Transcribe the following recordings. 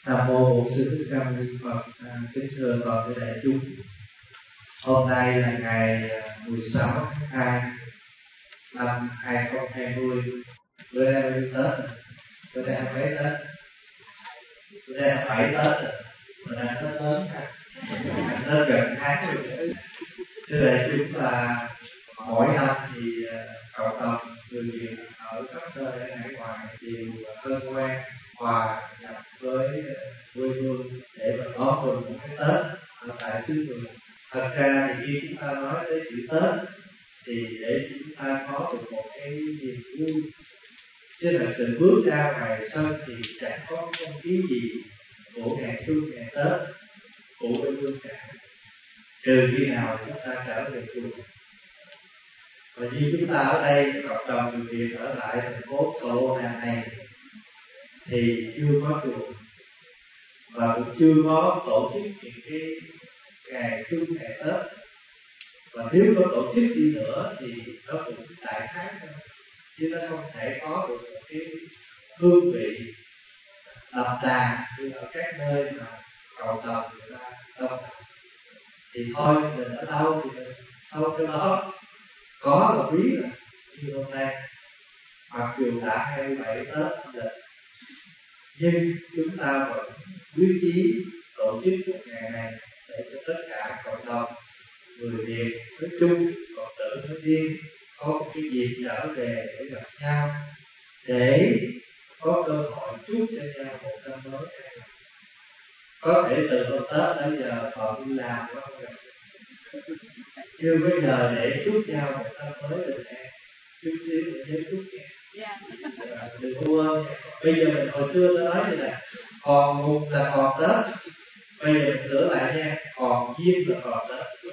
Nam mô Bổn Sư Thích Ca Mâu Ni Phật. Kính thưa toàn thể đại chúng, hôm nay là ngày 16 tháng 2 năm 2020. Bữa nay là Tết, bữa nay là mấy Tết, bữa nay là 7 Tết rồi, bữa nay Tết lớn ha, Tết gần tháng rồi. Thưa đại chúng, là mỗi năm thì cộng đồng người Việt ở khắp nơi ở hải ngoại đều hân hoan hòa nhập với quê hương để mà đón mừng một cái Tết ở tại xứ người. Thật ra thì khi chúng ta nói tới chữ Tết thì để chúng ta có được một cái niềm vui, chứ thật sự bước ra ngoài sân thì chẳng có không khí gì của ngày xuân ngày Tết của quê hương cả, trừ khi nào chúng ta trở về chùa. Và như chúng ta ở đây, cộng đồng người Việt ở lại thành phố Thổ Đà này thì chưa có chùa và cũng chưa có tổ chức những cái ngày xuân ngày Tết, và nếu có tổ chức đi nữa thì nó cũng đại khái thôi, chứ nó không thể có được một cái hương vị đậm đà như ở các nơi mà cộng đồng người ta đông đảo. Thì thôi, mình ở đâu thì mình sau cái đó, có là biết là như hôm nay mặc dù đã 27 Tết rồi, nhưng chúng ta vẫn quyết chí tổ chức một ngày này để cho tất cả cộng đồng người Việt nói chung, Phật tử nói riêng có một cái dịp trở về để gặp nhau, để có cơ hội chúc cho nhau một năm mới an lành. Có thể từ hôm Tết tới giờ họ đi làm quá không gặp, chưa có giờ để chúc nhau một năm mới bình an. Chút xíu để nhớ chúc nha. Đừng quên. Bây giờ mình hồi xưa tôi nói như là còn mùng là còn Tết, bây giờ mình sửa lại nha, còn Diêm là còn Tết.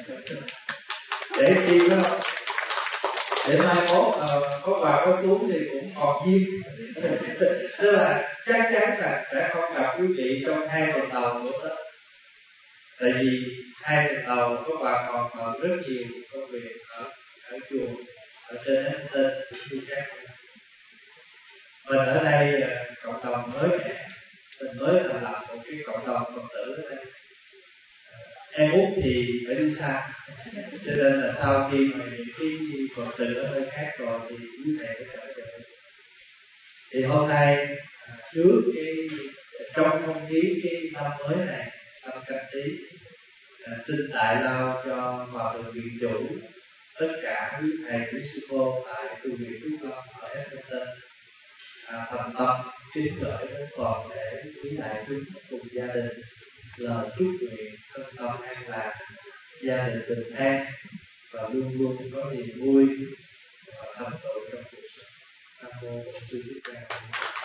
Để khi đó, để mai mốt có bà có xuống thì cũng còn Diêm. Tức là chắc chắn là sẽ không gặp quý vị trong 2 tuần đầu của Tết. Tại vì 2 tuần đầu có bà còn rất nhiều công việc ở chùa, ở trên đó tên cũng như các mình ở đây cộng đồng mới mẻ, mình mới thành lập một cái cộng đồng Phật tử ở đây. Em út thì phải đi xa, cho nên là sau khi mà những cái Phật sự ở nơi khác rồi thì quý thầy phải trở về. Thì hôm nay trước trong không khí cái năm mới này, năm Canh Tý, xin đại lao cho Hòa Thượng Viện Chủ, tất cả quý thầy quý sư cô tại tu viện Trúc Lâm ở Edmonton thành tâm kính gửi đến toàn thể quý đại chúng cùng gia đình lời chúc nguyện thân tâm an lạc, gia đình bình an và luôn luôn có niềm vui và thành tựu trong cuộc sống. Nam mô Bổn Sư Thích Ca Mâu Ni Phật.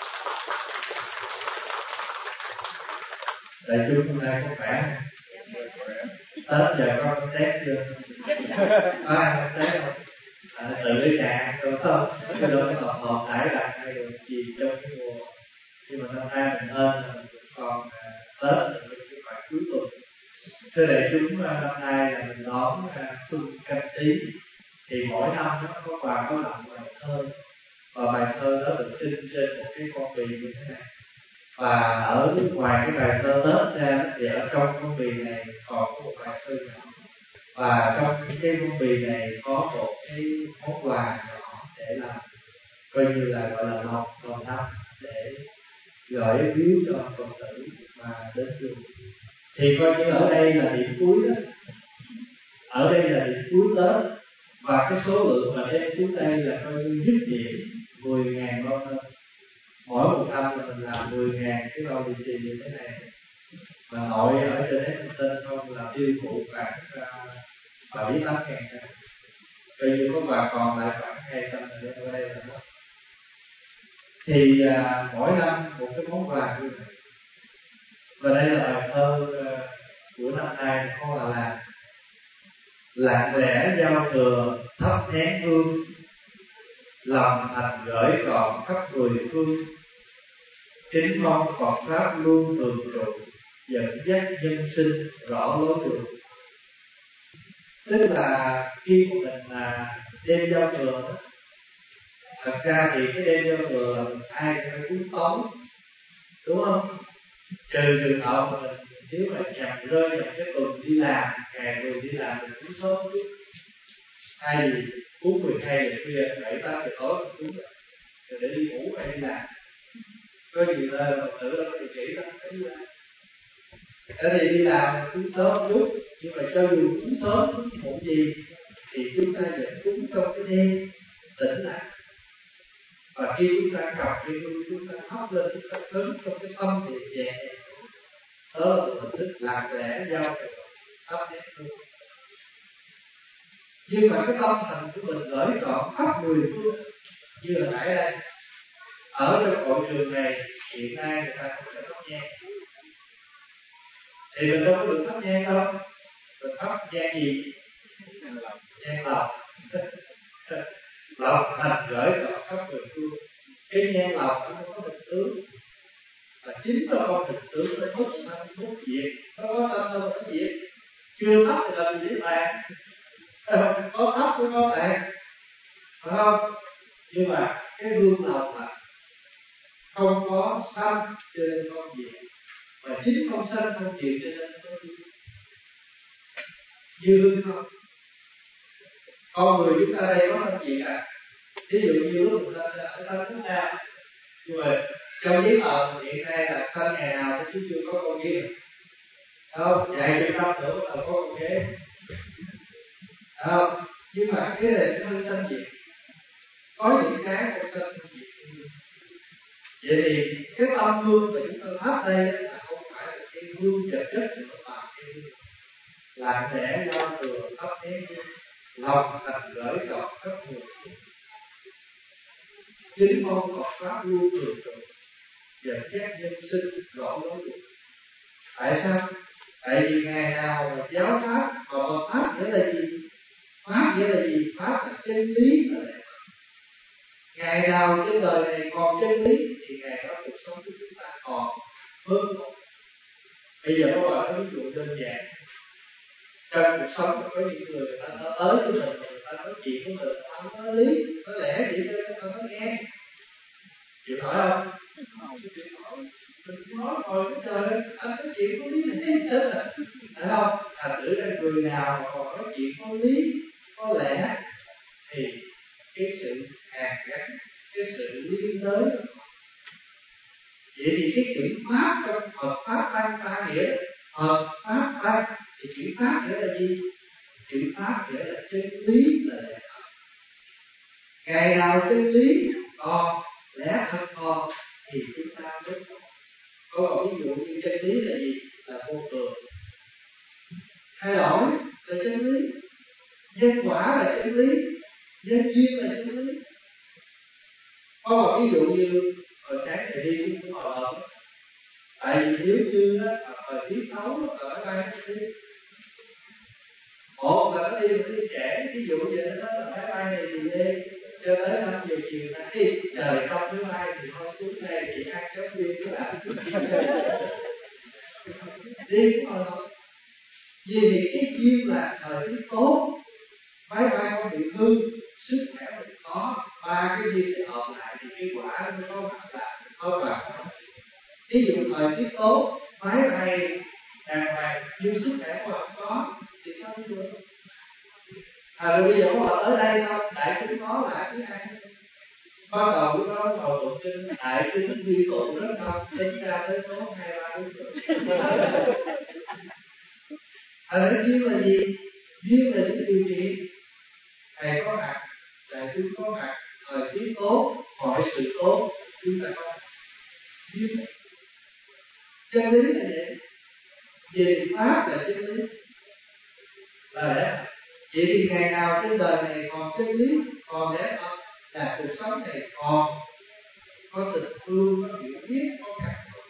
Đại chúng hôm nay có khỏe không? Tết giờ có con tét chưa? Có ăn con tét không? Tự ở nhà đúng không? Cái đó tập hợp đãi đặt hay được gì trong cái mùa. Nhưng mà năm nay mình ơn là mình cũng còn Tết là mình cái khoảng cuối tuần. Thưa đại chúng, năm nay là mình đón xuân Canh Tý, thì mỗi năm nó có đọc bài thơ, và bài thơ đó được in trên một cái phong bì như thế này. Và ở ngoài cái bài thơ Tết ra thì ở trong phong bì này còn có một bài thơ nhỏ, và trong cái phong bì này có một cái món quà nhỏ để làm coi như là gọi là lòng năm, để gửi biếu cho Phật tử mà đến chùa. Thì coi như ở đây là điểm cuối đó, ở đây là điểm cuối Tết, và cái số lượng mà đem xuống đây là coi như dứt điểm 10.000 bao thơ. Mỗi một năm là mình làm 10.000 cái bao lì xì như thế này, mà nội ở trên Edmonton không là tiêu thụ khoảng 7-8 ngàn cái. Coi như có bà còn lại khoảng 200 để ở đây là hết. Thì mỗi năm một cái món quà như vậy. Và đây là bài thơ của năm nay có là lặng lẽ giao thừa thắp nén hương, lòng thành gửi trọn khắp mười phương, kính mong Phật pháp luôn thường trụ, dẫn dắt nhân sinh rõ lối đường. Tức là khi của mình là đêm giao thừa đó, thật ra thì cái đêm giao thừa ai cũng phải cúng tống, đúng không? trừ trường hợp mà mình nếu mà rơi vào cái tuần đi làm, ngày tuần đi làm mình cũng sớm chút, thay vì uống 12 giờ khuya 7-8 giờ tối mình uống rồi để đi ngủ hay đi làm. Có nhiều nơi mà tự đâu có địa chỉ đâu phải đi làm. Ở đây đi làm cũng sớm chút, nhưng mà cho dù cũng sớm muộn gì thì chúng ta vẫn cúng trong cái đêm tỉnh lại. Và khi chúng ta cầm cái hương, chúng ta thắp lên, chúng ta cấn trong cái tâm thì nhẹ. Đó là một hình thức lặng lẽ giao thắp nén hương. Nhưng mà cái tâm thành của mình gửi trọn khắp 10 phương. Như là nãy đây, ở trong hội trường này hiện nay người ta không thể thắp nhang, thì mình đâu có được thắp nhang đâu. Mình thắp nhang gì? Nhang lọc. Lọc thành gửi trọn khắp 10 phương. Cái nhang lọc nó không có thực tướng, và chính nó không thực tướng, nó hút sanh hút diệt. Nó có sanh đâu mà nó diệt. Chưa thắp thì làm gì để tàn? Có thắp cũng có tàn, phải không? Nhưng mà cái hương lọc là không có sanh cho nên không diệt, và chính không sanh không diệt cho nên không diệt. Như hương không, con người chúng ta đây có sanh diệt à? Ví dụ như lúc mình sanh chúng ta, nhưng mà trong giấy tờ hiện nay là sanh ngày nào chứ chưa có con kia, không? Dạy cho năm nữa là có con kế, không? Nhưng mà cái này nó hơi sanh diệt. Có những cái không sanh không diệt. Vậy thì cái tâm hương mà chúng ta thắp đây là không phải là cái hương vật chất, mà là cái hương lặng lẽ giao thừa thắp nén hương, lòng thành gửi trọn khắp 10 phương. Chính môn Phật pháp luôn thường trụ, dẫn dắt nhân sinh rõ lối được. Tại sao? Tại vì ngày nào mà giáo pháp, mà Phật pháp nghĩa là gì? Pháp nghĩa là gì? Pháp là chân lý, là lẽ. Ngày nào trên đời này còn chân lý thì ngày đó cuộc sống của chúng ta còn hơn không? Bây giờ có bạn nói ví dụ đơn giản, trong cuộc sống có những người ta tới với mình, người ta nói chuyện với mình, ta không nói lý, nói lẽ vậy cho người ta nói nghe. Chịu hỏi không? Mình nói rồi cái trời, anh nói chuyện có lý này hết à? Phải không? Thành thử ra người nào mà còn nói chuyện có lý, có lẽ thì cái sự hàn gắn, cái sự liên đới. Vậy thì cái chữ pháp trong Phật pháp tăng ba nghĩa, Phật pháp tăng thì chữ pháp nghĩa là gì? Chữ pháp nghĩa là chân lý, là lẽ thật. Ngày nào chân lý còn, lẽ thật còn thì chúng ta mới có. Có một ví dụ như chân lý là gì? Là vô thường. Thay đổi là chân lý, nhân quả là chân lý, nhân duyên là chân lý. Có một ví dụ như hồi sáng này đi cũng hồi hộp, tại vì nếu như thời tiết xấu là máy bay nó đi, một là nó đi trễ, ví dụ như nó nói là máy bay này thì đi cho tới 5 giờ chiều nay, trời không thứ bay thì thôi xuống đây chỉ ăn cháo viên các bạn đi cũng hồi hộp. Vì thì cái duyên là thời tiết tốt, máy bay không bị hư, sức khỏe mình có, ba cái duyên để hợp lại thì cái quả nó có mặt là có mặt. Ví dụ thời tiết tốt, máy bay đàng hoàng, nhưng sức khỏe của bạn có thì sao không được? Rồi bây giờ các bạn tới đây sao? Đại chúng có là thứ hai. Bắt đầu lúc đó ngồi tụng kinh, đại chúng vi tụ rất đông, tính ra tới số 2, 3, 4 Thành ra duyên là gì? Duyên là những điều kiện. Thầy có mặt, đại chúng có mặt, thời tiết tốt, mọi sự tốt, chúng ta có mặt. Duyên. Chân lý là vậy. Về pháp là chân lý, là lẽ. Vậy thì ngày nào trên đời này còn chân lý, còn lẽ thật, là cuộc sống này còn có tình thương, có hiểu biết, có cảm thông.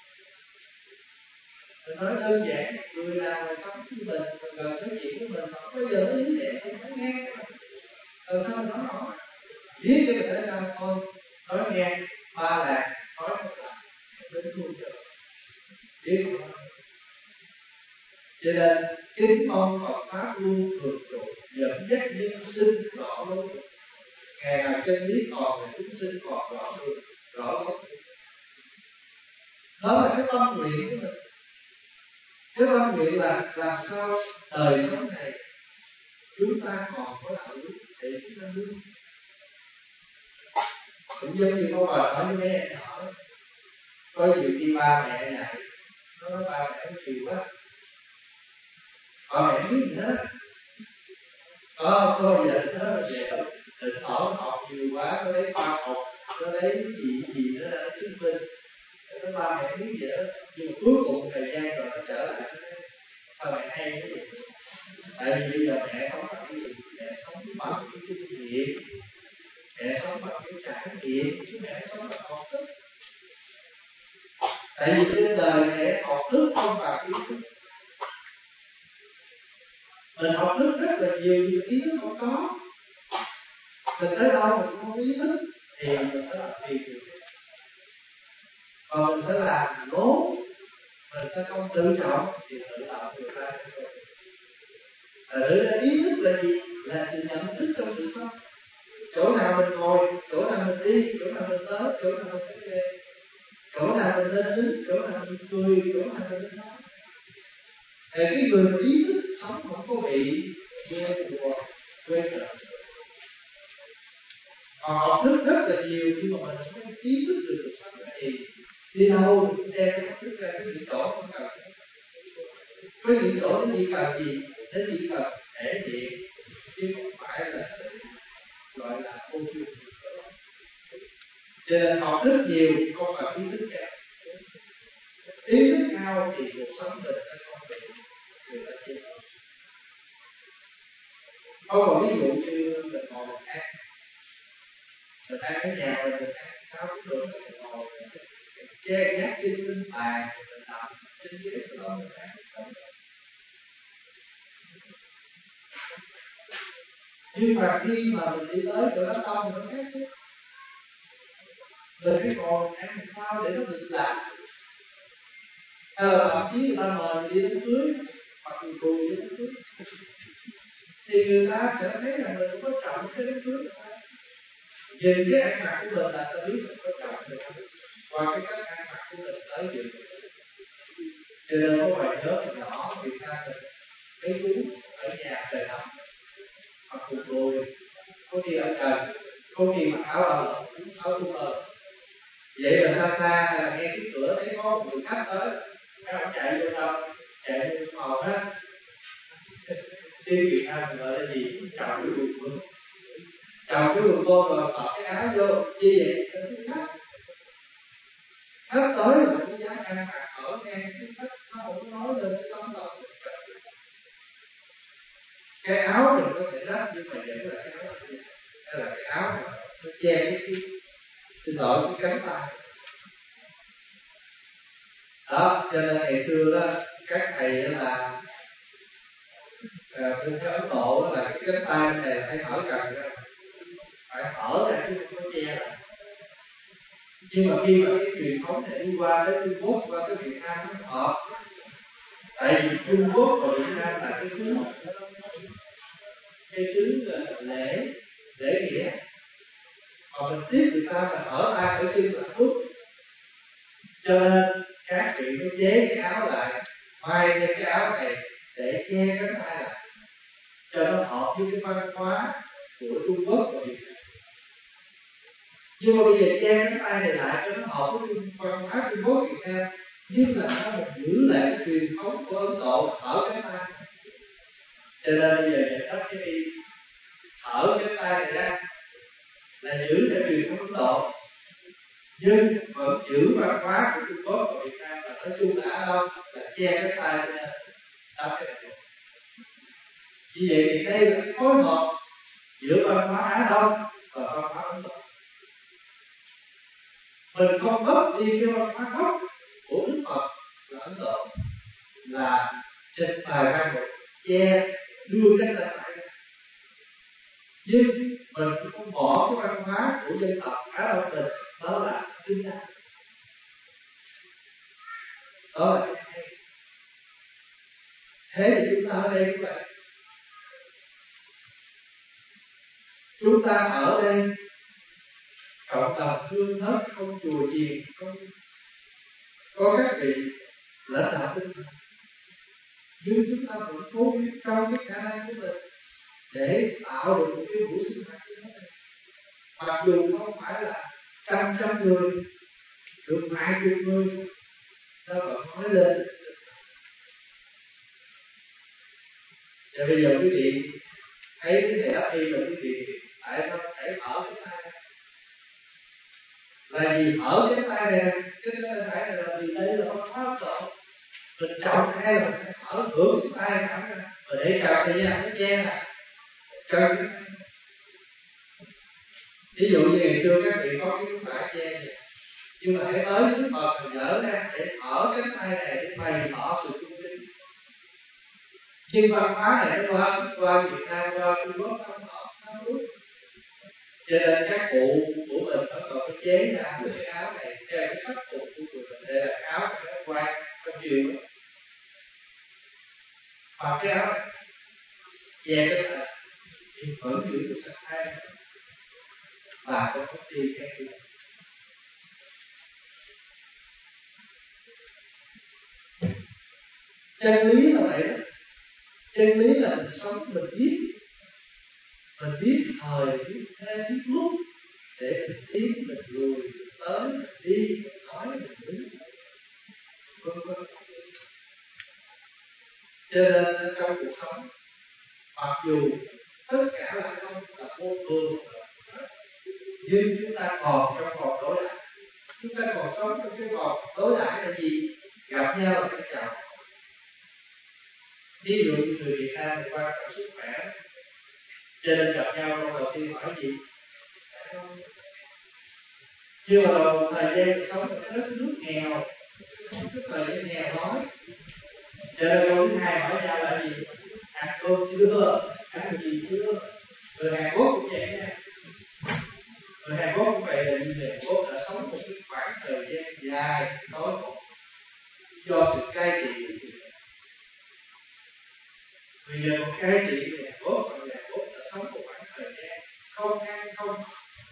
Mình nói đơn giản, người nào mà sống với mình gần nói chuyện với mình, không bao giờ nói lý lẽ không nói nghe. Làm sao mình nói rõ? Biết cho mình nói sao thôi, nói nghe, ba lạc, nói không lại, đến luôn trời. Biết không? Cho nên kính mong Phật pháp luôn thường trụ, dẫn dắt nhân sinh rõ lối. Ngày nào chân lý còn là chúng sinh còn rõ được, rõ lối. Đó là cái tâm nguyện của mình. Cái tâm nguyện là làm sao đời sống này chúng ta còn có đạo đức để chúng ta nuôi. Cũng giống như có bà nói với mấy em nhỏ, có nhiều khi ba mẹ dạy, nó nói ba mẹ nó chịu quá, ba mẹ không biết gì hết. Có bao giờ nó nói về định học nhiều quá, nó lấy khoa học, nó lấy gì đó là chứng minh, nó ba mẹ không biết gì hết. Nhưng mà cuối cùng thời gian rồi nó trở lại, sao mẹ hay cái gì? Tại vì bây giờ mẹ sống bằng cái gì? Mẹ sống bằng cái kinh nghiệm, mẹ sống bằng cái trải nghiệm, chứ mẹ sống bằng học thức. Tại vì trên đời này học thức không bằng kiến thức. Mình học thức rất là nhiều nhưng ý thức không có. Mình tới đâu mình cũng không ý thức thì mình sẽ làm phiền được. Còn mình sẽ làm lố, mình sẽ không tự trọng thì tự động người ta sẽ không. Ra ý thức là gì? Là sự nhận thức trong sự sống. Chỗ nào mình ngồi, chỗ nào mình đi, chỗ nào mình tới, chỗ nào mình phải về, chỗ nào mình nên đứng, chỗ nào mình cười, chỗ nào mình nên nói. Thì cái người mà ý thức sống không có bị quê mùa, quê cận. Còn học thức rất là nhiều nhưng mà mình không có ý thức được cuộc sống là gì. Đi đâu mình cũng đem cái học thức ra, cái những chỗ không cần. Với những chỗ nó chỉ cần gì? Nó chỉ cần thể hiện, chứ không phải là sự gọi là vô dụng. Cho nên học rất nhiều không phải ý thức cao. Ý thức cao thì cuộc sống mình sẽ không bị người ta chế độ. Có một ví dụ như mình ngồi mình ăn ở nhà mình ăn 6 được, mình ngồi mình che nhắc trên bên bàn, mình nằm trên ghế salon mình ăn sống. Nhưng mà khi mà mình đi tới chỗ đó đông nó khác chứ. Mình phải ngồi ăn sao để nó được làm. Hay là thậm chí người ta mời mình đi đám cưới, hoặc người cô đi đám cưới, thì người ta sẽ thấy là mình có trọng cái đám cưới. Nhìn cái ăn mặc của mình là ta biết mình có trọng được qua cái cách ăn mặc của mình tới dự. Cho nên có bài nhớ từ nhỏ Việt Nam mình cái cuốn ở nhà trời nằm hoặc cùng đùi, có khi ở trần, có khi mặc áo ba lỗ, áo thun lờ. Vậy mà xa xa hay là nghe cái cửa thấy có một người khách tới, các ông chạy vô đâu, chạy vô phòng đó. Tiếng Việt Nam mình gọi là gì? Trồng cái quần quân, trồng cái quần quân rồi xỏ cái áo vô, như vậy nó thích khách. Khách tới là cái giá ăn mặc ở ngang cái khách, nó không có nói lên cái tấm lòng. Cái áo mình có thể rách nhưng mà vẫn là cái áo hay là cái áo mà nó che cái xin lỗi cái cánh tay. Đó, cho nên ngày xưa đó các thầy là bên theo Ấn Độ là cái cánh tay này là phải hở cần ra, phải hở ra chứ không có che lại. Nhưng mà khi mà cái truyền thống này đi qua tới Trung Quốc, qua tới Việt Nam nó hợp. Tại vì Trung Quốc và Việt Nam là cái xứ lễ nghĩa, mà mình tiếp người ta là hở tay hở chân là phước. Cho nên các vị mới chế cái áo lại, may lên cái áo này để che cánh tay lại, cho nó hợp với cái văn hóa của Trung Quốc và Việt Nam. Nhưng mà bây giờ che cánh tay này lại cho nó hợp với văn hóa Trung Quốc Việt Nam, nhưng làm sao mình giữ lại cái truyền thống của Ấn Độ hở cánh tay. Cho nên bây giờ nhận đất cái đi hở cánh tay này ra là giữ theo truyền thống Ấn Độ, nhưng vẫn giữ văn hóa của Trung Quốc và Việt Nam, là nói chung là Á Đông là che cái tay lên đắp cái này. Như vậy thì đây là cái phối hợp giữa văn hóa Á Đông và văn hóa Ấn Độ. Mình không mất đi cái văn hóa gốc của Đức Phật là Ấn Độ, là trên bài văn một che đưa cái tay phải ra, nhưng mình cũng không bỏ cái văn hóa của dân tộc Á Đông mình, đó là Kinh Đan. Đó là cái hay. Thế thì chúng ta ở đây các bạn, chúng ta ở đây cộng đồng hương thất, không chùa chiền, không có các vị lãnh đạo tinh thần, nhưng chúng ta vẫn cố gắng trong cái khả năng của mình để tạo được một cái buổi sinh hoạt như thế này. Mặc dù không phải là trăm người, được vài chục người, ta vẫn nói lên. Và bây giờ quý vị thấy cái này đáp y là quý vị tại sao phải mở cái tay, là vì mở cái tay này, cái tay này là vì đây là văn hóa Ấn Độ. Mình chọn hay là phải mở hưởng cái tay thẳng ra, và để chọn thời gian nó che lại cho cái tay. Ví dụ như ngày xưa các vị có cái bả che này, nhưng mà hãy tới Đức Phật là dở ra để mở cái tay này để bày tỏ sự cung kính. Nhưng văn hóa này nó qua Việt Nam, qua Trung Quốc, nó đúng. Cho nên các cụ của mình bắt đầu phải chế ra một cái áo này theo cái sắc phục của tụi mình. Đây là áo nó quay trong chiều đó. Và cái áo này che cái thật thì vẫn giữ được sắc thái và không có đi cái gì. Chân lý là vậy đó. Chân lý là mình sống mình biết thời, biết thế, biết lúc để mình tiến, mình lùi, mình tới, mình đi, mình nói, mình đứng, vân vân. Cho nên trong cuộc sống, mặc dù tất cả là không, là vô thường, nhưng chúng ta còn trong vòng đối đãi. Chúng ta còn sống trong cái vòng đối đãi là gì? Gặp nhau là phải chào. Ví dụ như người Việt Nam thì quan trọng sức khỏe, cho nên gặp nhau câu đầu tiên hỏi gì? Nhưng mà đầu thời gian sống ở cái đất nước nghèo, sống cái thời gian nghèo đói, cho nên câu thứ hai hỏi nhau là gì? Ăn cơm chưa? Ăn gì chưa? Người Hàn Quốc cũng vậy nha. Người Hàn Quốc cũng vậy, là như người Hàn Quốc đã sống một cái khoảng thời gian dài đói khổ do sự cai trị. Bây giờ một cai trị người Hàn Quốc, và người Hàn Quốc đã sống một khoảng thời gian không ăn không học.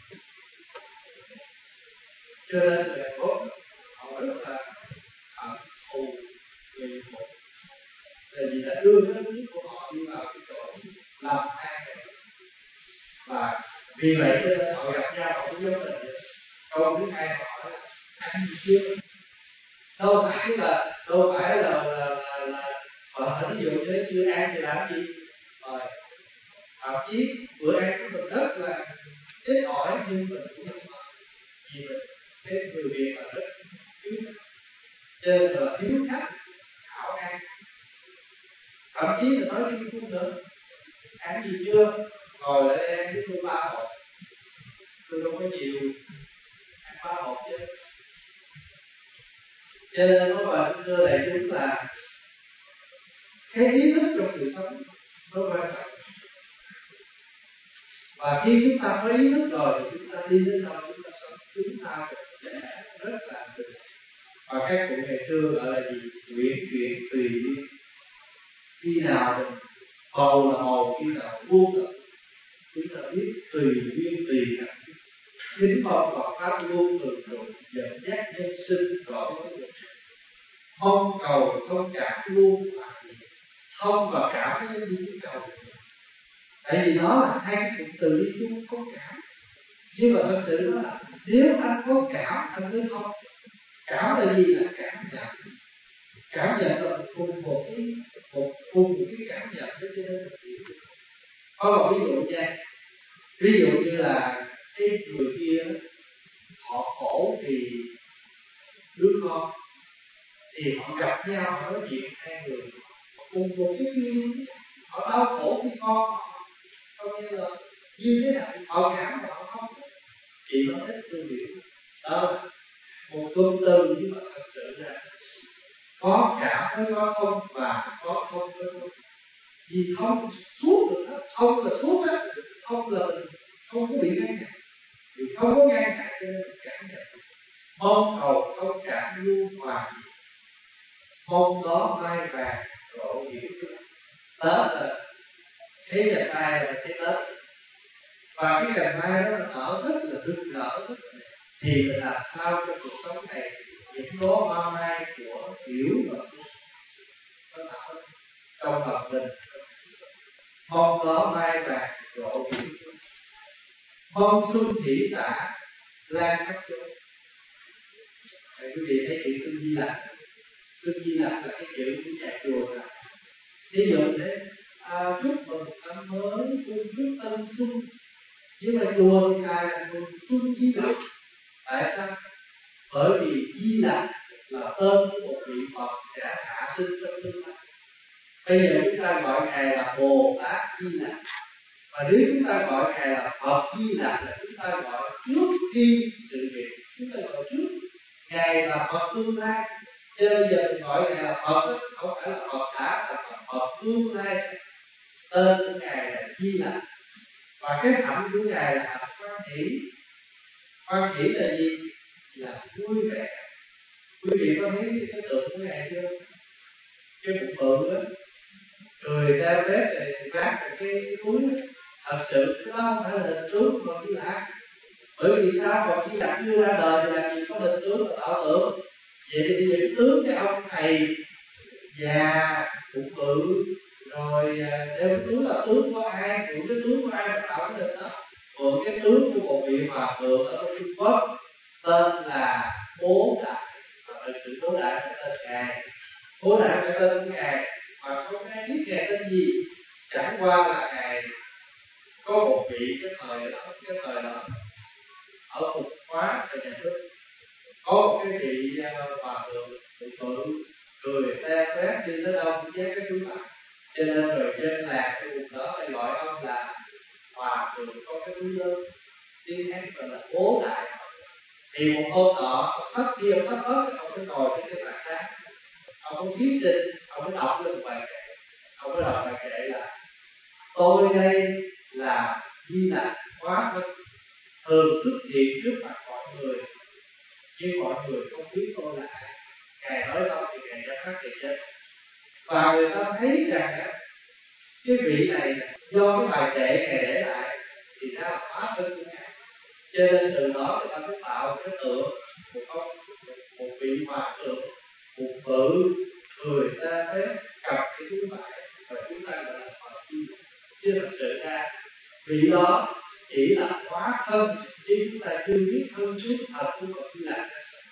Cho nên người Hàn Quốc họ rất là hận thù về một, tại vì đã đưa cái nước của họ đi vào cái chỗ làm ăn này. Và vì vậy cho nên họ gặp nhau họ cũng giống mình vậy. Câu thứ hai họ hỏi là ăn gì chưa? Đâu phải là họ hỏi ví dụ như chưa ăn thì làm gì? Rồi thậm chí bữa ăn của mình rất là ít ỏi, nhưng mình cũng không hỏi. Vì mình cái người Việt là rất thiếu khách, cho nên là thiếu khách thảo ăn. Thậm chí là nói chuyện cũng nữa, ăn gì chưa? Ngồi lại đây ăn với tôi 3 hộp, tôi đâu có nhiều, ăn 3 hộp chứ. Cho nên nó bà xin thưa đại chúng là cái ý thức trong sự sống nó quan trọng. Và khi chúng ta có ý thức rồi thì chúng ta đi đến đâu chúng ta sống, chúng ta sẽ rất là tự. Và các cụ ngày xưa gọi là gì? Nguyện chuyện tùy duyên. Khi nào mình hầu là hầu, khi nào buông là chúng ta biết tùy duyên tùy cảnh. Kính mong Phật pháp luôn thường trụ, dẫn dắt nhân sinh rõ với mình. Không cầu không cảm luôn là gì? Không và cảm nó giống như cái cầu. Tại vì nó là hai cái cụm từ đi chung có cảm. Nhưng mà thật sự đó là nếu anh có cảm anh mới không. Cảm là gì? Là cảm nhận. Cảm nhận là cùng một cái cảm nhận đó, cho nên mình hiểu được. Có một ví dụ nha. Ví dụ như là cái người kia họ khổ thì đứa con, thì họ gặp nhau họ nói chuyện hai người cùng một cái feeling, họ đau khổ khi con họ không nghe lời như thế nào họ cảm mà họ không chỉ nó hết tư biểu. Đó là một cụm từ, nhưng mà thật sự là có cảm mới có không và có không mới không. Vì không suốt được hết, không là suốt hết, không là mình không có bị ngăn ngại, vì không có ngăn ngại cho nên mình cảm nhận. Mong cầu thông cảm luôn hòa, mong gió mai vàng rộ hiểu. Tết là thấy cành mai là thấy Tết, và cái cành mai đó nó nở rất là rực rỡ, rất là đẹp. Thì mình làm sao cho cuộc sống này những đóa hoa mai của hiểu và nó tạo trong lòng mình. Mong đó mai vàng rộ điểm, mong xuân hỷ xả lan khắp chốn. Quý vị thấy chữ xuân Di Lặc, xuân Di Lặc là cái chữ của nhà chùa sao? Ví dụ thế, chúc mừng năm mới, cung chúc tân xuân. Nhưng mà chùa thì xài là mừng xuân Di Lặc. Tại sao? Bởi vì Di Lặc là tên của một vị Phật sẽ hạ sinh trong tương lai. Bây giờ chúng ta gọi Ngài là Bồ Tát Di Lặc. Và nếu chúng ta gọi Ngài là Phật Di Lặc là chúng ta gọi trước khi sự việc. Chúng ta gọi trước. Ngài là Phật tương lai. Cho nên bây giờ mình gọi Ngài là Phật đó, không phải là Phật đã, mà Phật tương lai. Tên của Ngài là Di Lặc. Và cái hạnh của Ngài là hạnh hoan hỷ. Hoan hỷ là gì? Là vui vẻ. Quý vị có thấy cái tượng của Ngài chưa? Cái bụng bự đó, cười ra bếp rồi vác cái túi đó. Thật sự cái đó không phải là hình tướng của Phật Di Lặc. Bởi vì sao? Phật Di Lặc chưa ra đời thì làm gì có hình tướng và tạo tượng. Vậy thì bây giờ cái tướng cái ông thầy già bụng bự rồi đeo cái tướng là tướng của ai? Mượn cái tướng của ai mà tạo cái hình đó? Mượn cái tướng của một vị hòa thượng ở Trung Quốc tên là Bố Đại. Và thật sự Bố Đại phải tên Ngài, Bố Đại phải tên của Ngài, mà không ai biết Ngài tên gì. Chẳng qua là Ngài có một vị cái thời đó ở Phục Hóa tại nhà nước có một cái vị hòa thượng tự cười te phét đi tới đâu cũng dắt cái túi lại. Cho nên rồi dân làng cái vùng đó phải gọi ông là hòa thượng có cái túi lớn, tiếng Anh gọi là Bố Đại. Thì một hôm nọ sắp kia ông sắp hết, ông mới ngồi trên cái tảng đá, ông không viết trên, ông mới đọc lên một bài kệ. Ông mới đọc bài kệ là: tôi đây là Di Lặc hóa thân, thường xuất hiện trước mặt mọi người, nhưng mọi người không biết tôi là ai. Ngài nói xong thì Ngài nhắm mắt thì chết. Và người ta thấy rằng cái vị này do cái bài kệ Ngài để lại thì ra là hóa thân của Ngài. Cho nên từ đó người ta mới tạo cái tượng một vị hòa thượng một bự người ta phải cầm cái túi vải và chúng ta gọi là Phật Di Lặc. Chứ thật sự ra vị đó chỉ là hóa thân, chứ chúng ta chưa biết thân xuất thật của Phật Di Lặc ra sao.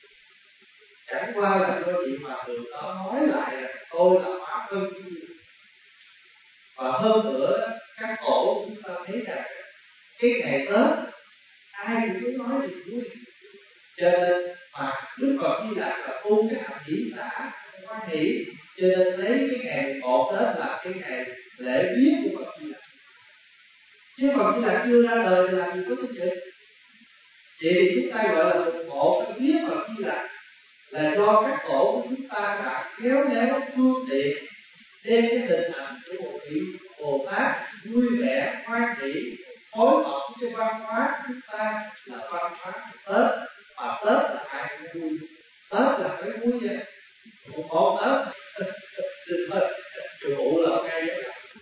Chẳng qua là do vị hòa thượng đó nói lại là tôi là hóa thân của Di Lặc. Và hơn nữa các cổ chúng ta thấy rằng cái ngày Tết ai cũng cứ nói thì vui. Cho nên mà Đức Phật Di Lặc là tu cái hạnh hỷ xả hoan hỷ, cho nên lấy cái ngày 1 Tết là cái ngày lễ viết của Phật Di Lặc. Chứ Phật Di Lặc chưa ra đời thì làm gì có sinh nhật. Vậy thì chúng ta gọi là mùng 1 cái viết Phật Di Lặc là do các tổ của chúng ta đã khéo léo phương tiện đem cái hình ảnh của một vị Bồ Tát vui vẻ hoan hỷ phối hợp với cái văn hóa của chúng ta là văn hóa Tết. Mà Tết là ai cũng vui, Tết là phải vui vậy. Một Tết xin thôi chủ bụ là ok vậy.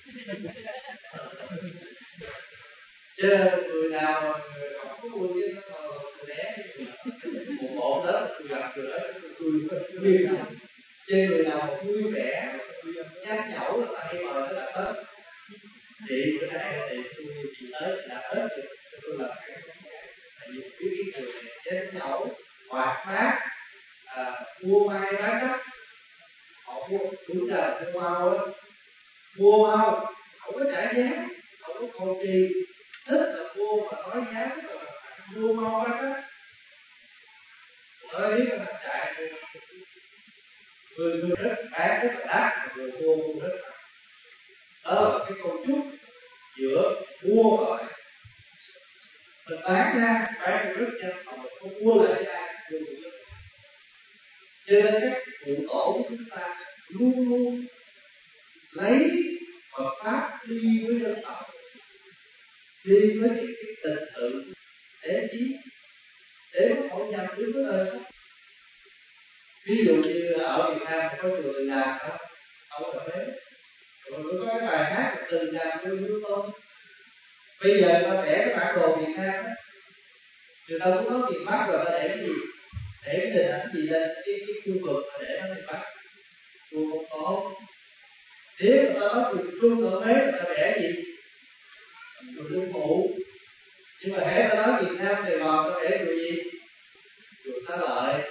Chứ người nào mà không có vui với nó mà né một Tết tôi gặp rồi đó tôi xui nó. Chứ người nào mà vui vẻ nhanh nhẩu là ta hay mời nó là Tết. Chị bữa nay thì tôi chị tới thì đã Tết rồi tôi làm cái tại vì biết cái người này nhanh nhẩu hoạt bát, mua mai bán đắt. Họ mua đúng là mua mau đó, mua mau không có trả giá, không có cầu kỳ, thích là mua mà nói giá là mua mau bán đắt. Mới biết là thằng chạy người rất bán rất là đắt, người mua rất là. Đó là cái câu chúc giữa mua và lại. Mình bán ra bán rất nhanh, mà mình không mua lại cho ai mua được. Cho nên các cụ tổ của chúng ta luôn luôn lấy Phật pháp đi với dân tộc, đi với những cái tình tự để chí để mà hội nhập với đời sống. Ví dụ như ở Việt Nam có chùa Từ Đàm đó, ở Huế, rồi có cái bài hát là Từ Đàm quê hương tôi. Bây giờ người ta vẽ cái bản đồ Việt Nam đó, người ta cũng nói miền Bắc rồi ta để cái gì? Để để cái hình ảnh gì lên cái khu vực mà để nó miền Bắc, tôi không có. Nếu người ta nói miền Trung ở Huế người ta vẽ gì? Chùa Lương Phụ. Nhưng mà hễ ta nói miền Nam Sài Gòn ta vẽ chùa gì? Chùa Xá Lợi.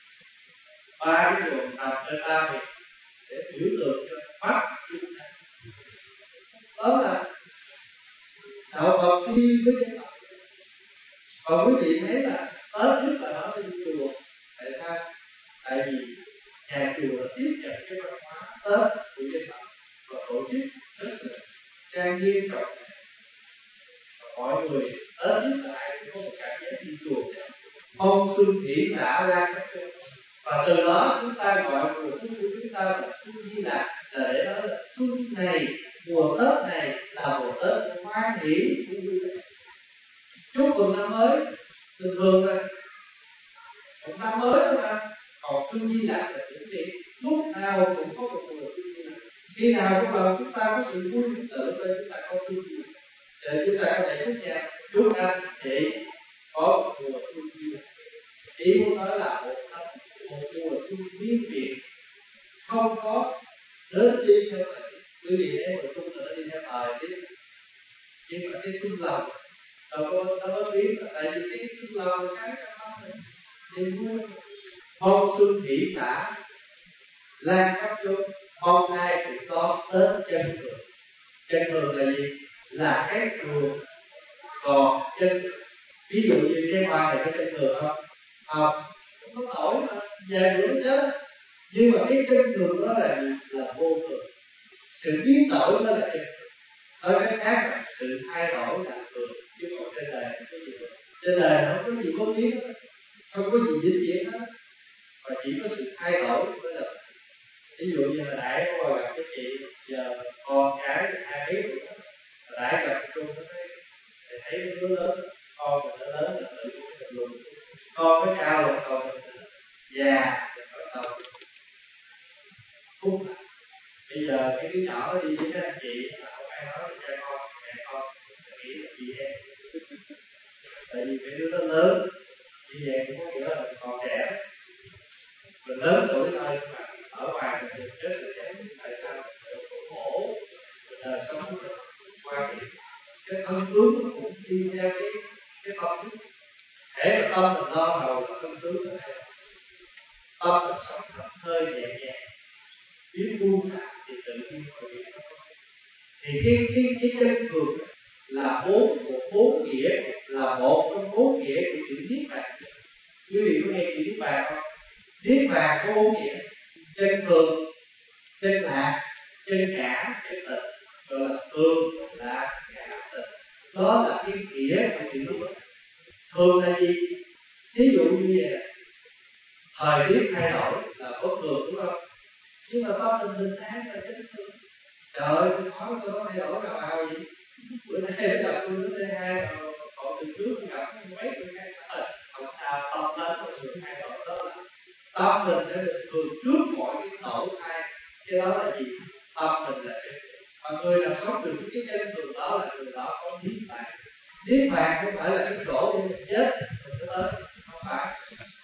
Ba cái chùa nằm trên ba miền để biểu tượng cho Bắc Trung Nam. Đó là đạo Phật đi với dân tộc. Còn quý vị thấy là Tết nhất là nó sẽ đi chùa. Tại sao? Tại vì nhà chùa tiếp nhận cái văn hóa Tết của dân tộc và tổ chức rất là trang nghiêm trọng thể. Mọi người Tết nhất là ai cũng có một cảm giác đi chùa. Phong xuân hỷ xả lan khắp nơi. Và từ đó chúng ta gọi mùa xuân của chúng ta là xuân Di Lặc, là để nói là xuân này, mùa Tết này là mùa Tết hoan hỷ vui vẻ. Chúc mừng năm mới. Thường thường là một năm mới thôi mà. Còn xuân Di Lặc là những việc lúc nào cũng có một mùa xuân Di Lặc. Khi nào trong lòng chúng ta có sự vui tự lên chúng ta có xuân Di Lặc. Để chúng ta có thể chúc nhà, chúc anh chị có một mùa xuân Di Lặc. Ý muốn nói là một mùa xuân biến viện, không có đến đi theo thời tiết. Quý vị thấy mùa xuân là nó đi theo thời tiết, nhưng mà cái xuân lòng đâu có biết là tại vì cái xuân lòng là cái trong năm này thì vui. Phong xuân hỷ xả lan khắp chốn, mong ai cũng có Tết chân thường. Chân thường là gì? Là cái thường. Còn chân, ví dụ như cái hoa này có chân thường không? Không, không có tội mà về bữa nó chết. Nhưng mà cái chân thường đó là vô thường. Sự biến đổi đó là chân thường. Nói cách khác là sự thay đổi là thường. Chứ còn trên đời không có gì nữa. Trên đời không có gì có biến hết, không có gì vĩnh viễn hết, mà chỉ có sự thay đổi mới là. Ví dụ như là Đại có qua gặp cái chị, giờ con cái 2 mấy tuổi đó, Đại gặp chung nó thấy đứa lớn, con mình nó lớn là tự nhiên mình lùn xuống, con mới cao rồi còn mình già thì bắt đầu thúc lại. Bây giờ cái đứa nhỏ nó đi với các anh chị là không ai nói là cha con mẹ con, mình nghĩ là chị em. Tại vì cái đứa nó lớn như vậy cũng có nghĩa là mình còn trẻ, mình lớn tuổi thôi mà ở ngoài mình rất là trẻ. Tại sao mình khổ, mình đời sống rất qua cái thân tướng nó cũng đi theo cái tâm thức. Thể mà tâm mình lo đầu là thân tướng là theo. Tâm mình sống thật hơi nhẹ nhàng, biết buông xả thì tự nhiên mọi việc nó có. Thì cái chân thường là bốn nghĩa, là một trong 4 nghĩa của chữ niết bàn. Quý vị có nghe chữ niết bàn không? Niết bàn có 4 nghĩa: chân thường, chân lạc, chân ngã, chân tịnh. Gọi là thường, lạc, ngã, tịnh. Đó là cái nghĩa của chữ niết bàn. Thường là gì? Ví dụ như vậy là thời tiết thay đổi là bất thường, đúng không? Nhưng mà tâm tình bình an là chân thường. Trời ơi, tôi nói sao nó thay đổi nào vào vậy? Bữa nay tôi gặp tôi nó C2 rồi, còn từ trước tôi gặp mấy người khác không sao, tâm đến một người thay đổi. Đó là tâm mình đã được thường trước mọi cái đổi thay. Cái đó là gì? Tâm mình là chân thường. Mà người nào sống được cái chân thường đó là người đó có niết bàn. Niết bàn không phải là cái chỗ để mình chết mình mới tới, không phải.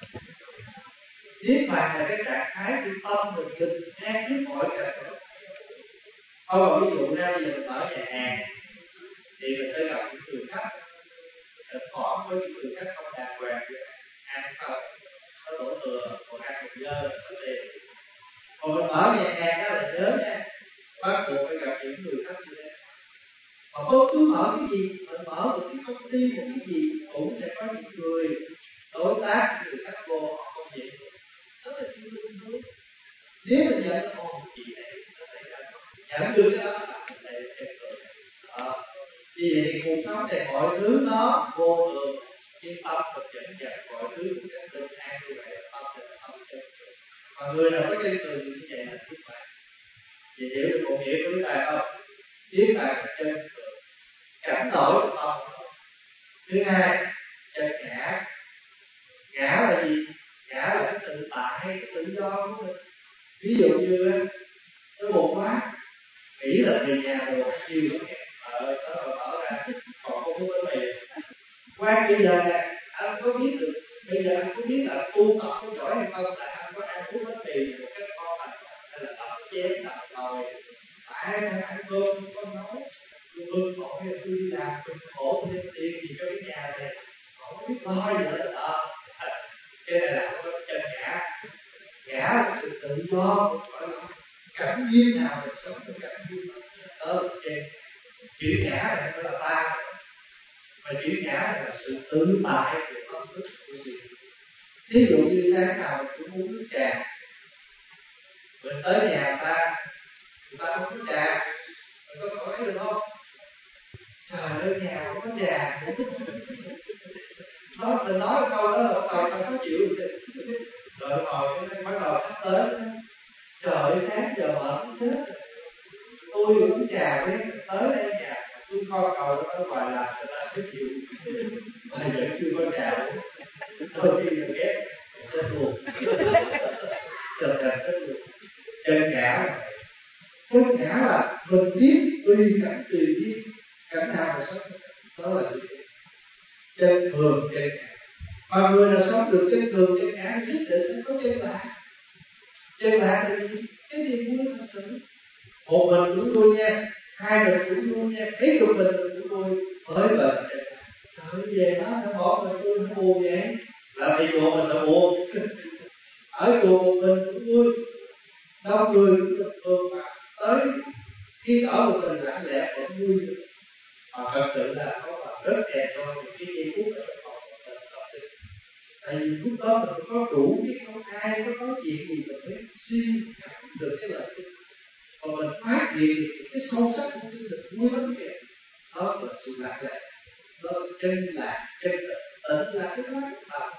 Niết bàn là cái trạng thái khi tâm mình bình an trước mọi cảnh đổi. Thôi ví dụ ra bây giờ mình ở nhà hàng thì mình sẽ gặp những người khách, thỉnh thoảng với những người khách không đàng hoàng, ăn xong nó đổ thừa, còn ăn một dơ là có tiền. Còn mình ở nhà hàng đó là nhớ nha, bắt buộc phải gặp những người khách như thế. Mà bất cứ mở cái gì, mình mở một cái công ty, một cái gì cũng sẽ có những người đối tác, những người khách vô họ không vậy. Đó là chuyện bình thường. Nếu mình nhận ra chuyện này nó xảy ra, nhận được cái đó là mình này em rồi. Vì vậy thì cuộc sống này mọi thứ nó vô thường, nhưng tâm mình dẫn dắt mọi thứ một cách bình an như vậy là tâm mình tâm chân thường. Mà người nào có chân thường như vậy là niết bàn. Vì hiểu được một nghĩa của niết bàn không? Niết bàn là chân thường, cảnh đổi của tâm. Thứ hai, chân ngã. Ngã là gì? Ngã là cái tự tại, cái tự do của mình. Ví dụ như nó buồn quá, nghĩ là về nhà đồ chiều nó kẹt, nó mở ra còn không có bánh mì. Quan bây giờ nè, anh có biết được Bây giờ anh có biết là tu tập có giỏi hay không, là anh có ăn uống bánh mì một cách ngon lành, hay là đập chén đập nồi, tại sao ăn cơm không có nói tôi bưng khổ, tôi đi làm bưng khổ, tôi đem tiền gì cho cái nhà này không biết lo gì nữa đó. Cái này là không có chân ngã. Ngã là sự tự do, không phải là cảnh duyên nào mình sống trong cảnh duyên đó là trên. Chữ ngã này phải là ta, mà chữ ngã này là sự tự tại của tâm thức của sự. Ví dụ như sáng nào mình cũng uống nước trà, mình tới nhà người ta không có trà, mình có hỏi được không? Trời ơi, nhà không có trà. Mình nói câu đó là bắt đầu ta khó chịu rồi. Rồi hồi cái bắt đầu khách tới, trời ơi sáng giờ mệt chết, tôi uống trà với tới đây nhà tôi coi cầu nó ngoài làm người ta khó chịu, mà vẫn chưa có trà uống. Đôi khi là ghét chết buồn, trở thành chết buồn. Chân ngã là mình biết tùy cảnh tùy duyên, cảnh nào mà sống đó là sự chân thường chân ngã. Mà người nào sống được chân thường chân ngã nhất định sẽ có chân lạc. Chân lạc là gì? Cái niềm vui thật sự. Một mình cũng vui nha, hai mình cũng vui nha, mấy chục mình cũng vui. Mới về chân lạc, trời ơi về đó nó bỏ mình tôi nó buồn vậy. Làm đi chùa mà sợ buồn. Ở chùa một mình cũng vui, đông người cũng bình thường, mà tới khi ở một mình lặng lẽ vẫn vui được. Mà thật sự là có là rất đẹp cho những cái giây phút ở trong phòng của mình tập trung. Tại vì lúc đó mình có đủ cái không ai có nói chuyện gì mình mới suy cảm được cái lợi ích, và mình phát hiện được cái sâu sắc của cái sự vui lắm kìa. Đó là sự lạc lẽ, đó là chân lạc, chân tịnh là cái đó thật.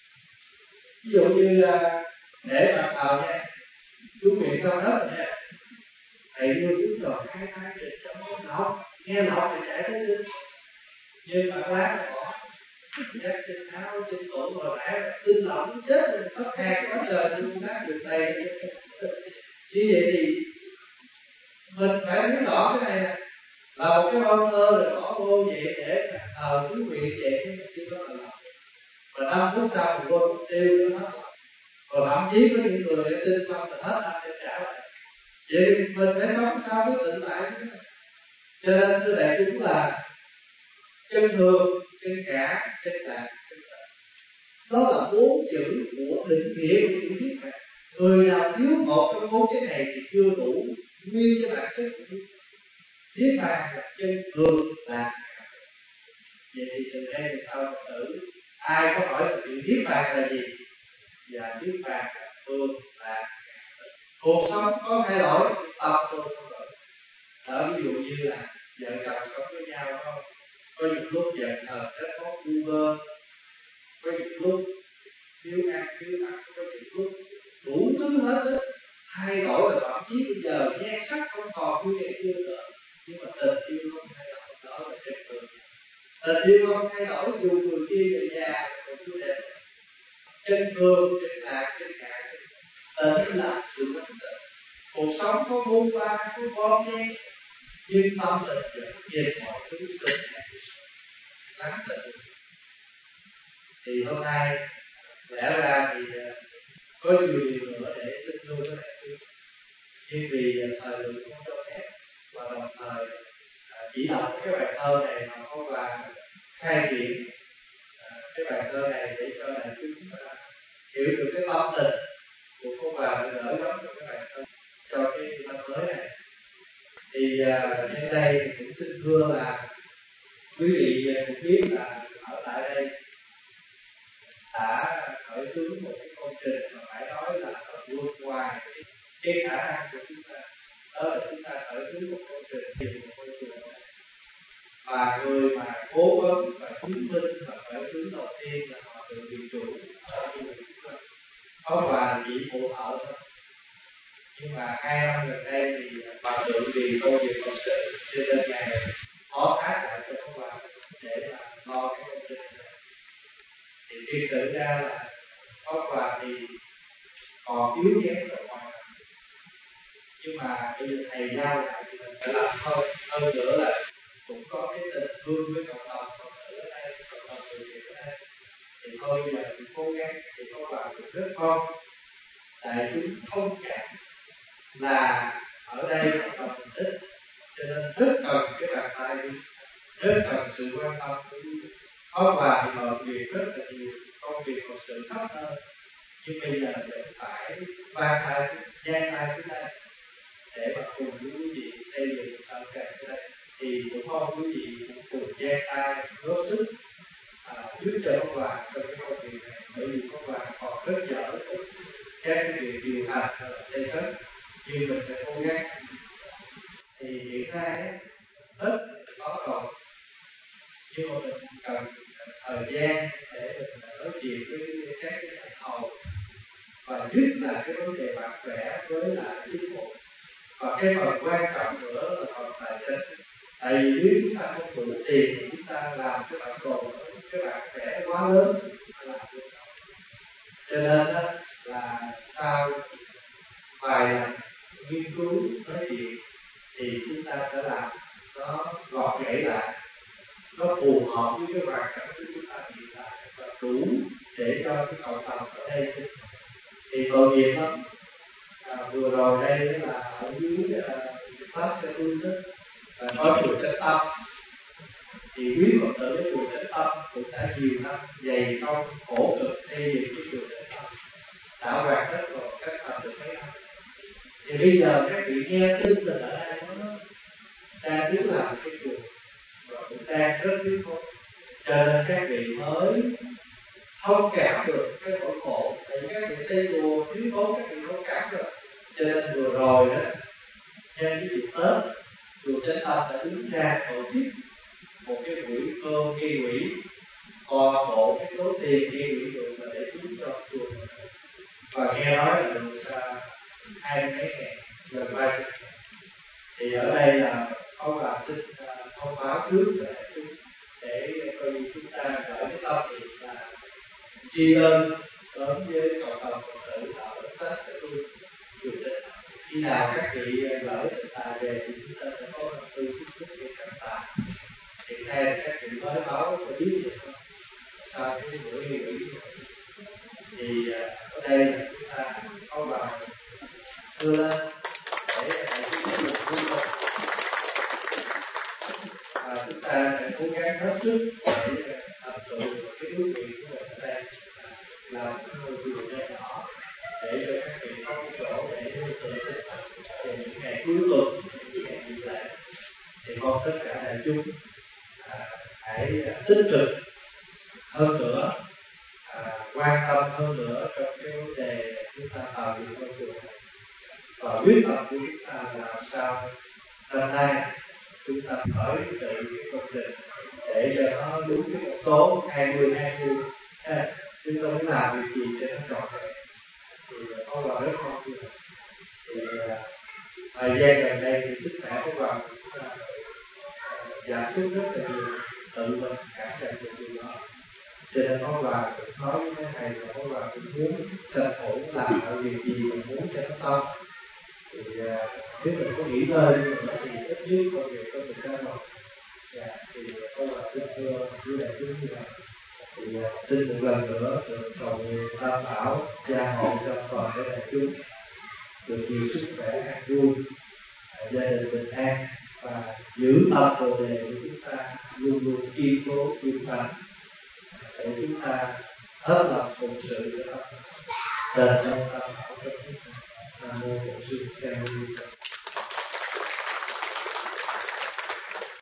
Ví dụ như là để bàn thờ nha, chú nguyện xong hết rồi nha, thầy đưa xuống rồi hai tay để cho con lọc, nghe lọc thì chạy tới xin, nhưng mà lát nó bỏ dắt trên áo trên cổ rồi lại xin lọc chết mình sắp hàng quá trời luôn nát đường tay. Như vậy thì mình phải thấy rõ cái này nè, là một cái bao thơ rồi bỏ vô vậy để thờ chú nguyện vậy, cái kia đó là lọc, và 5 phút sau thì vô mục tiêu nó hết lọc. Và thậm chí có những người đã xin xong rồi hết năm để trả lại. Vậy mình phải sống sao mới tịnh lại. Cho nên thưa đại chúng là chân thường, chân ngã, chân lạc, chân tịnh. Đó là 4 chữ của định nghĩa của chữ niết bàn. Người nào thiếu một trong 4 cái này thì chưa đủ nguyên cái bản chất của niết bàn. Niết bàn là chân thường, lạc. Vậy thì từ đây thì sao Phật tử? Ai có hỏi là chữ niết bàn là gì? Và niết bàn là thường, lạc. Cuộc sống có thay đổi, tâm tôi không đổi. Ở ví dụ như là vợ chồng sống với nhau không? Có những lúc giận hờn rất có vu vơ, có những lúc thiếu ăn thiếu mặc, có những lúc đủ thứ hết á. Thay đổi là thậm chí bây giờ nhan sắc không còn như ngày xưa nữa, nhưng mà tình yêu không thay đổi, đó là chân thường. Tình yêu không thay đổi dù người kia về già còn xưa đẹp. Chân thường, chân lạc, chân ngã, tịnh là sự lắng tịnh. Cuộc sống có muôn ba, có bon chen, nhưng tâm tịnh vẫn nhìn mọi thứ tịnh lắng tịnh. Thì hôm nay lẽ ra thì có nhiều điều nữa để xin thưa với đại chúng, nhưng vì thời lượng không cho phép, và đồng thời chỉ đọc cái bài thơ này mà không làm khai triển cái bài thơ này để cho đại chúng hiểu được cái tâm tình của cô bà để đỡ đóng cho cái bài thơ cho cái năm mới này. Thì nhân đây thì cũng xin thưa là quý vị cũng biết là ở tại đây đã khởi xướng một cái công trình mà phải nói là nó vượt ngoài cái khả năng của chúng ta. Đó là chúng ta khởi xướng một công trình xây dựng một ngôi chùa này. Và người mà cố vấn và chứng minh và khởi xướng đầu tiên là họ tự viện chủ ở chùa chúng ta. Có quà chỉ phụ thợ thôi. Nhưng mà 2 năm gần đây thì bà tự vì công việc công sự cho nên Ngài phó thác lại cho có quà để mà lo cái công trình này. Thì thực sự ra là có quà thì còn yếu kém ở ngoài, nhưng mà bây giờ thầy giao lại thì mình phải làm thôi. Hơn nữa là cũng có cái tình thương với cộng đồng Phật tử ở đây, cộng đồng người Việt ở đây. Thì thôi bây giờ cố gắng thì có vào được rất mong đại chúng thông cảm là ở đây là còn ít, cho nên rất cần cái bàn tay, rất cần sự quan tâm của có quà thì mọi việc rất là nhiều, công việc còn sự thấp hơn, nhưng bây giờ vẫn phải vang tay gian tay xuống đây để mà cùng với quý vị xây dựng ở cái đây, thì cũng mong quý vị cũng cùng gian tay góp sức giúp cho ông bà trong cái công việc này, bởi vì ông bà còn rất dở các cái việc điều hành hay là xây cất, nhưng mình sẽ cố gắng. Thì hiện nay Tết có rồi, nhưng mà mình cần thời gian để mình nói chuyện với các cái nhà thầu, và nhất là cái vấn đề bản vẽ với lại chính phủ. Và cái phần quan trọng nữa là phần tài chính. Tại vì nếu chúng ta không đủ tiền thì chúng ta làm cái bản đồ, cái bản vẽ quá lớn thì chúng ta làm được. Cho nên đó, là sau vài lần nghiên cứu nói chuyện thì chúng ta sẽ làm nó gọt ghẽ lại, nó phù hợp với cái hoàn cảnh của chúng ta hiện tại và đủ để cho cái cộng đồng ở đây sinh. Thì tội nghiệp lắm. Vừa rồi đây là ở dưới Saskatoon đó, có chùa Chánh Tâm, thì quý Phật tử của chùa Chánh Tâm cũng đã nhiều năm dày công khổ cực xây dựng cái chùa Chánh Tâm, đã hoàn tất rồi, các thành được mấy năm. Thì bây giờ các vị nghe tin là ở đây nó đang muốn làm cái chùa và cũng đang rất thiếu thốn, cho nên các vị mới thông cảm được cái nỗi khổ. Tại vì các vị xây chùa thiếu thốn, các vị thông cảm được. Cho nên vừa rồi đó, nhân cái dịp Tết, chùa Chánh Tâm đã đứng ra tổ chức một cái buổi cơm gây quỹ, toàn bộ cái số tiền gây quỹ được là để cúng cho chùa. Và nghe nói là được 20 mấy ngàn, gần 30 ngàn. Thì ở đây là ông bà xin thông báo trước để coi như chúng ta gửi cái tâm niệm là tri ân đến với cộng đồng Phật tử ở Saskatoon, chùa Chánh Tâm. Khi nào các vị gửi tình tài về thì chúng ta sẽ có một tư chúc phúc để cảm tạ. Hiện nay các vị mới báo có biết được không? Sau cái buổi nghị quỹ thì ở đây là chúng ta có vào đưa lên để chúng ta được vui mừng. Và chúng ta sẽ cố gắng hết sức để tập trụ cái ước nguyện của mình ở đây, làm cái ngôi chùa nhỏ nhỏ để cho các vị có cái chỗ để tự thực tập vào những ngày cuối tuần, những ngày nghỉ lễ. Thì mong tất cả đại chúng hãy tích cực hơn nữa, quan tâm hơn nữa trong cái vấn đề chúng ta tạo dựng ngôi chùa này, và quyết tâm của chúng ta là làm sao năm nay chúng ta khởi sự cái công trình để cho nó đúng cái số 20-20. Chúng ta muốn làm việc gì cho nó trọn vẹn thì có vào rất mong như vậy. Thì thời gian gần đây thì sức khỏe của vào cũng giảm xuống rất là nhiều, tự mình cảm nhận được điều đó. Cho nên có vào nói với mấy thầy là có vào cũng muốn tranh thủ làm mọi việc gì mình muốn cho nó xong. Thì nếu mình có nghỉ ngơi thì ít nhất công việc của mình ra rồi. Thì có vào xin thưa với đại chúng như vậy. Thì xin một lần nữa được cầu nguyện Tam Bảo gia hộ cho toàn thể đại chúng được nhiều sức khỏe, an vui, gia đình bình an, và giữ tâm Bồ đề của chúng ta luôn luôn kiên cố vững vàng để chúng ta hết lòng phụng sự cho Phật. Đền ơn Tam Bảo cho chúng ta. Nam mô Bổn Sư Ca Mâu Ni Phật.